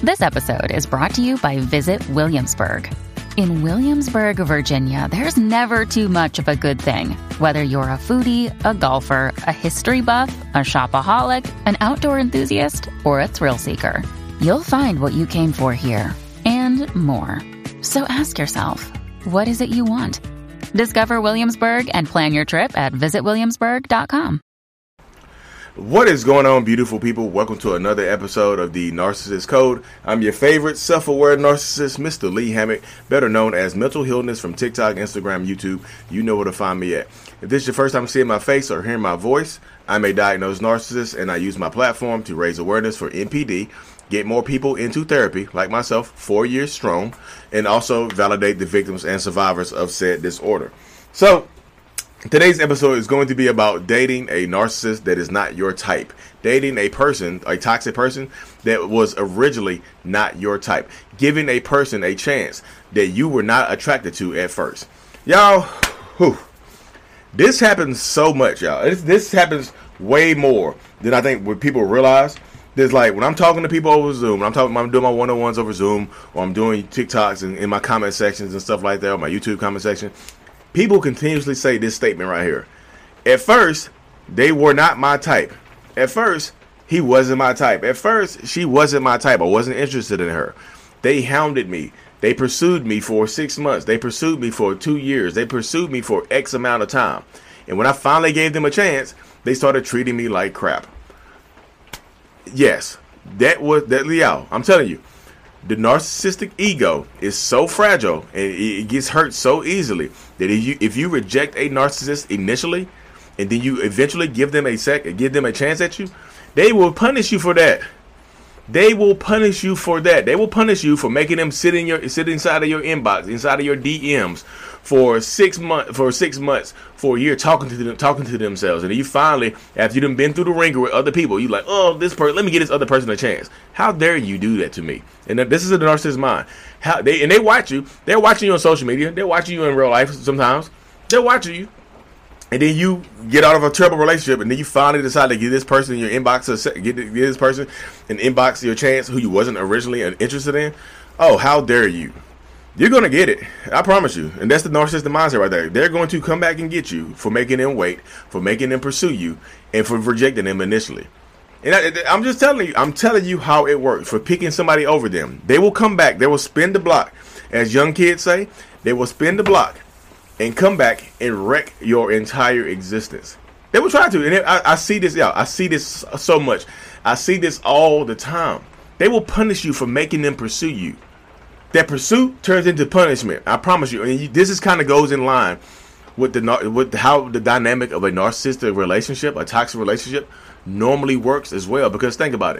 This episode is brought to you by Visit Williamsburg. In Williamsburg, Virginia, there's never too much of a good thing. Whether you're a foodie, a golfer, a history buff, a shopaholic, an outdoor enthusiast, or a thrill seeker, you'll find what you came for here and more. So ask yourself, what is it you want? Discover Williamsburg and plan your trip at visitwilliamsburg.com. What is going on, beautiful people? Welcome to another episode of the Narcissist Code. I'm your favorite self-aware narcissist, Mr. Lee Hammock, better known as Mental Healness from TikTok, Instagram, YouTube. You know where to find me at. If this is your first time seeing my face or hearing my voice, I'm a diagnosed narcissist, and I use my platform to raise awareness for NPD, get more people into therapy, like myself, 4 years strong, and also validate the victims and survivors of said disorder. So, today's episode is going to be about dating a narcissist that is not your type. Dating a person, a toxic person that was originally not your type. Giving a person a chance that you were not attracted to at first. Y'all, this happens so much, y'all. This happens way more than I think what people realize. There's like, when I'm talking to people over Zoom, I'm doing my one-on-ones over Zoom, or I'm doing TikToks and in my comment sections and stuff like that, or my YouTube comment section. People continuously say this statement right here. At first, they were not my type. At first, he wasn't my type. At first, she wasn't my type. I wasn't interested in her. They hounded me. They pursued me for 6 months. They pursued me for 2 years. They pursued me for X amount of time. And when I finally gave them a chance, they started treating me like crap. Yes, y'all, I'm telling you. The narcissistic ego is so fragile and it gets hurt so easily that if you reject a narcissist initially and then you eventually give them a chance at you, they will punish you for that. They will punish you for that. They will punish you for making them sit inside of your inbox, inside of your DMs for 6 months, for a year, talking to themselves, and then you finally, after you done been through the ringer with other people, you like, oh, this person, let me give this other person a chance. How dare you do that to me? And this is a narcissist's mind. They watch you. They're watching you on social media. They're watching you in real life. Sometimes they're watching you. And then you get out of a terrible relationship, and then you finally decide to give this person your inbox, give this person an inbox your chance who you wasn't originally interested in. Oh, how dare you? You're going to get it. I promise you. And that's the narcissistic mindset right there. They're going to come back and get you for making them wait, for making them pursue you, and for rejecting them initially. And I'm just telling you, I'm telling you how it works, for picking somebody over them. They will come back. They will spin the block. As young kids say, they will spin the block and come back and wreck your entire existence. They will try to. And I see this, y'all. I see this so much. I see this all the time. They will punish you for making them pursue you. That pursuit turns into punishment. I promise you. And this is kind of goes in line with how the dynamic of a narcissistic relationship, a toxic relationship, normally works as well. Because think about it.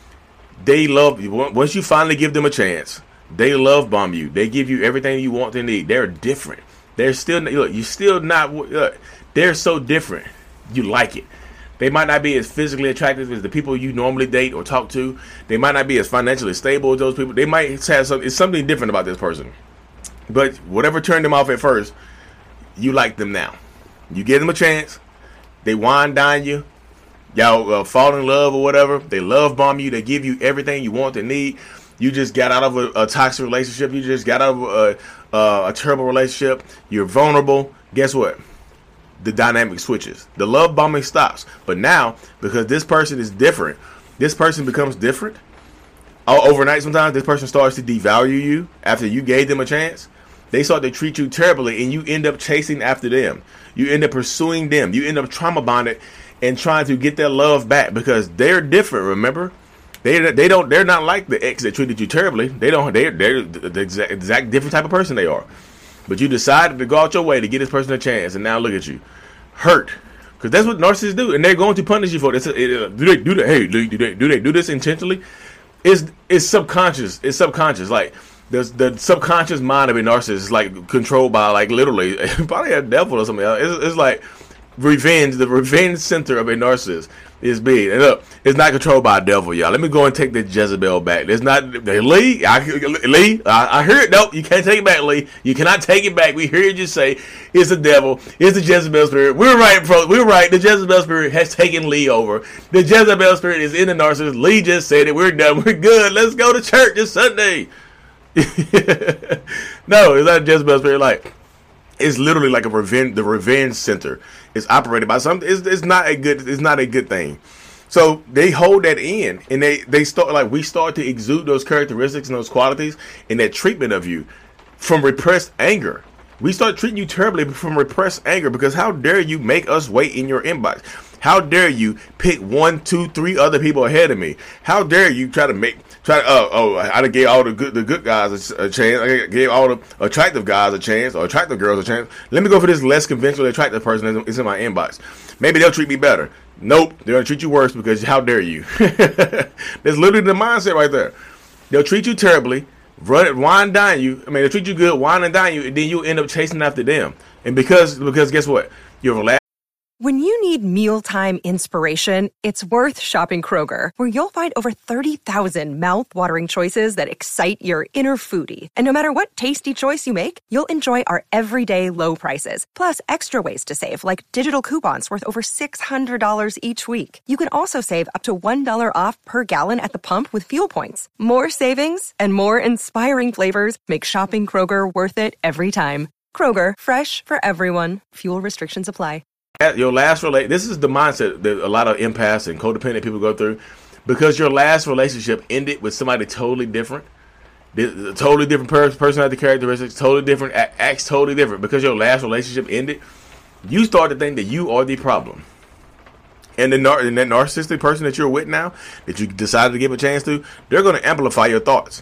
They love you. Once you finally give them a chance, they love bomb you. They give you everything you want and need. They're different. They're still, look, you're still not, they're so different. You like it. They might not be as physically attractive as the people you normally date or talk to. They might not be as financially stable as those people. They might have it's something different about this person. But whatever turned them off at first, you like them now. You give them a chance. They wine dine you. Y'all fall in love or whatever. They love bomb you. They give you everything you want and need. You just got out of a toxic relationship. You just got out of a terrible relationship. You're vulnerable. Guess what? The dynamic switches. The love bombing stops. But now, because this person is different, this person becomes different. Overnight sometimes, this person starts to devalue you after you gave them a chance. They start to treat you terribly, and you end up chasing after them. You end up pursuing them. You end up trauma bonded and trying to get their love back because they're different, remember? They're not like the ex that treated you terribly. They're the exact different type of person they are. But you decided to go out your way to give this person a chance, and now look at you, hurt, because that's what narcissists do, and they're going to punish you for this. Do they do that? Hey, do they do this intentionally? It's subconscious. It's subconscious. Like the subconscious mind of a narcissist is like controlled by like literally probably a devil or something else. It's like revenge. The revenge center of a narcissist It's big. And look, it's not controlled by a devil, y'all. Let me go and take the Jezebel back. It's not Lee. I heard. Nope, you can't take it back, Lee. You cannot take it back. We heard you say it's the devil. It's the Jezebel spirit. We're right, bro. We're right. The Jezebel spirit has taken Lee over. The Jezebel spirit is in the narcissist. Lee just said it. We're done. We're good. Let's go to church this Sunday. No, it's not a Jezebel spirit. Like, it's literally like the revenge center. It's operated by something. It's not a good thing. So they hold that in, and we start to exude those characteristics and those qualities in that treatment of you from repressed anger. We start treating you terribly from repressed anger, because how dare you make us wait in your inbox? How dare you pick 1, 2, 3 other people ahead of me? How dare you I gave all the good guys a chance. I gave all the attractive guys a chance, or attractive girls a chance. Let me go for this less conventionally attractive person that's in my inbox. Maybe they'll treat me better. Nope, they're gonna treat you worse, because how dare you? That's literally the mindset right there. They'll treat you terribly, wine and dine you. I mean, they'll treat you good, wine and dine you, and then you end up chasing after them. And because guess what? You're relaxed. When you need mealtime inspiration, it's worth shopping Kroger, where you'll find over 30,000 mouth-watering choices that excite your inner foodie. And no matter what tasty choice you make, you'll enjoy our everyday low prices, plus extra ways to save, like digital coupons worth over $600 each week. You can also save up to $1 off per gallon at the pump with fuel points. More savings and more inspiring flavors make shopping Kroger worth it every time. Kroger, fresh for everyone. Fuel restrictions apply. Your last this is the mindset that a lot of empaths and codependent people go through, because your last relationship ended with somebody totally different, totally different personality characteristics, totally different, acts totally different. Because your last relationship ended, you start to think that you are the problem. And that narcissistic person that you're with now, that you decided to give a chance to, they're going to amplify your thoughts.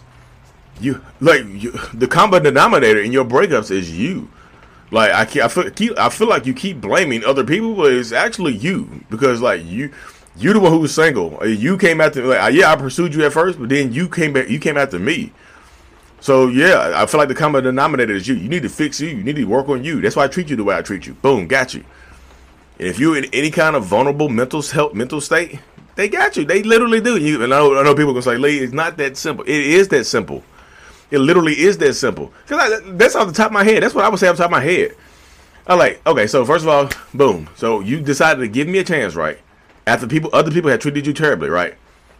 The common denominator in your breakups is you. Like, I feel like you keep blaming other people, but it's actually you, because like you the one who was single. You came after, I pursued you at first, but then you came after me. So yeah, I feel like the common denominator is you. You need to fix you. You need to work on you. That's why I treat you the way I treat you. Boom, got you. And if you're in any kind of vulnerable mental state, they got you. They literally do. And I know people are gonna say, Lee, it's not that simple. It is that simple. It literally is that simple. That's off the top of my head. That's what I would say off the top of my head. I'm like, okay, so first of all, boom. So you decided to give me a chance, right? After other people had treated you terribly, right?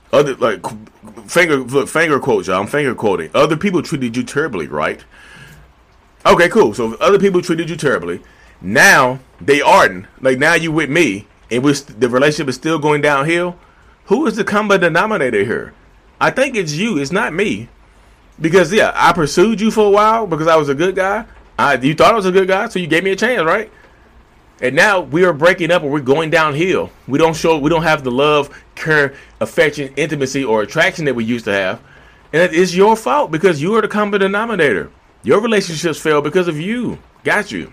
Finger quotes, y'all. I'm finger quoting. Other people treated you terribly, right? Okay, cool. So if other people treated you terribly, now they aren't. Like, now you with me, and the relationship is still going downhill. Who is the common denominator here? I think it's you. It's not me. Because, yeah, I pursued you for a while because I was a good guy. You thought I was a good guy, so you gave me a chance, right? And now we are breaking up, or we're going downhill. We don't have the love, care, affection, intimacy, or attraction that we used to have. And it's your fault, because you are the common denominator. Your relationships fail because of you. Got you.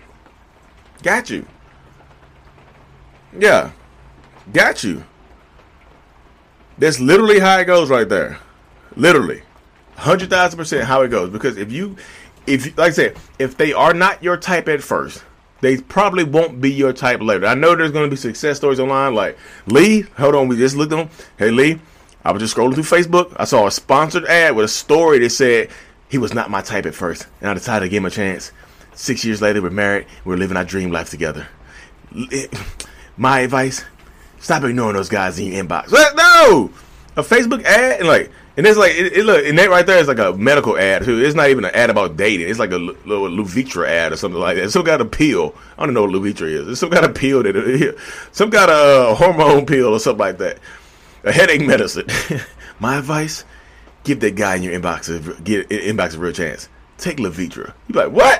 Yeah. Got you. That's literally how it goes right there. Literally. 100,000% how it goes. Because if like I said, if they are not your type at first, they probably won't be your type later. I know there's going to be success stories online like, Lee, hold on, we just looked on. Hey, Lee, I was just scrolling through Facebook. I saw a sponsored ad with a story that said he was not my type at first, and I decided to give him a chance. 6 years later, we're married. We're living our dream life together. My advice, stop ignoring those guys in your inbox. No! A Facebook ad, and it's like, look, and that right there is like a medical ad too. It's not even an ad about dating. It's like a little Luvitra ad or something like that. It's some kind of pill. I don't know what Luvitra is. It's some kind of pill some kind of hormone pill or something like that. A headache medicine. My advice: give that guy in your inbox a real chance. Take Luvitra. You're like, what?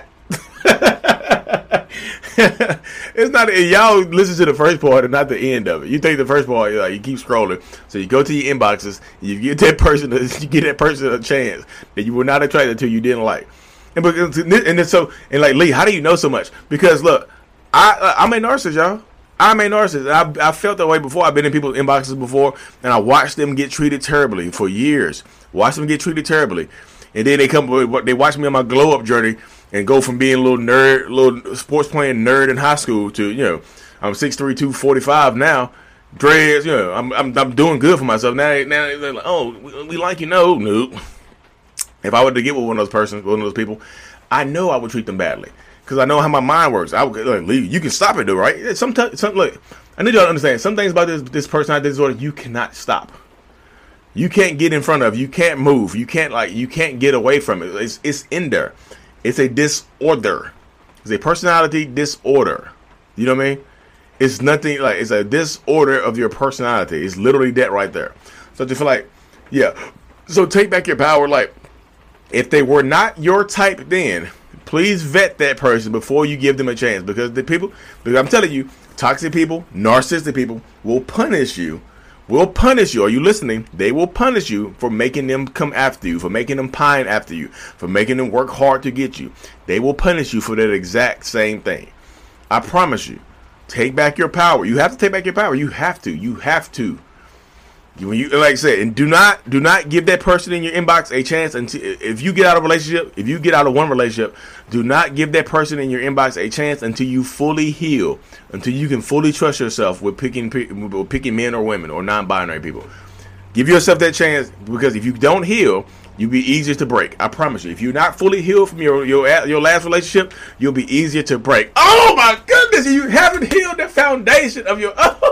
It's not. Y'all listen to the first part and not the end of it. You take the first part, you keep scrolling. So you go to your inboxes, you give that person a chance that you were not attracted to, you didn't like. And like, Lee, how do you know so much? Because look, I'm a narcissist, y'all. I'm a narcissist. I felt that way before. I've been in people's inboxes before, and I watched them get treated terribly for years. Watched them get treated terribly, and then they watch me on my glow up journey. And go from being a little sports playing nerd in high school to, I'm 6'3", 245 now. dreads. You know, I'm doing good for myself now. They're like, oh, we like you. Nope. If I were to get with one of those people, I know I would treat them badly because I know how my mind works. I would like, leave. You can stop it though, right? Sometimes, look, I need y'all to understand some things about this personality disorder. You cannot stop. You can't get in front of. You can't move. You can't get away from it. It's in there. It's a disorder. It's a personality disorder. You know what I mean? It's nothing like it's a disorder of your personality. It's literally that right there. So I just feel like, yeah. So take back your power. Like, if they were not your type, then please vet that person before you give them a chance. Because I'm telling you, toxic people, narcissistic people will punish you. Are you listening? They will punish you for making them come after you, for making them pine after you, for making them work hard to get you. They will punish you for that exact same thing. I promise you. Take back your power. You have to take back your power. You have to. When you, like I said, and do not give that person in your inbox a chance until if you get out of one relationship, do not give that person in your inbox a chance until you fully heal, until you can fully trust yourself with picking men or women or non-binary people. Give yourself that chance, because if you don't heal, you'll be easier to break. I promise you. If you're not fully healed from your last relationship, you'll be easier to break. Oh my goodness, you haven't healed the foundation of your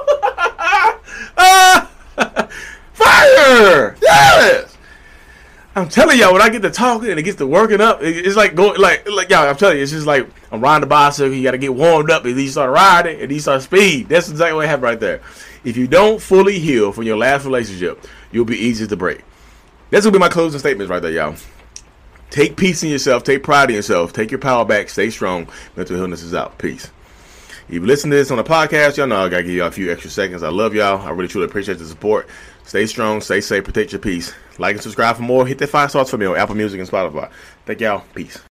fire. Yes. I'm telling y'all, when I get to talking and it gets to working up, it's like going like y'all. I'm telling you, it's just like I'm riding the bicycle. You got to get warmed up, and then you start riding, and then you start speed. That's exactly what happened right there. If you don't fully heal from your last relationship, you'll be easier to break. That's gonna be my closing statements right there, y'all. Take peace in yourself. Take pride in yourself. Take your power back. Stay strong. Mental illness is out. Peace. If you listen to this on the podcast, y'all know I gotta give y'all a few extra seconds. I love y'all. I really truly appreciate the support. Stay strong, stay safe, protect your peace. Like and subscribe for more. Hit that 5 stars for me on Apple Music and Spotify. Thank y'all. Peace.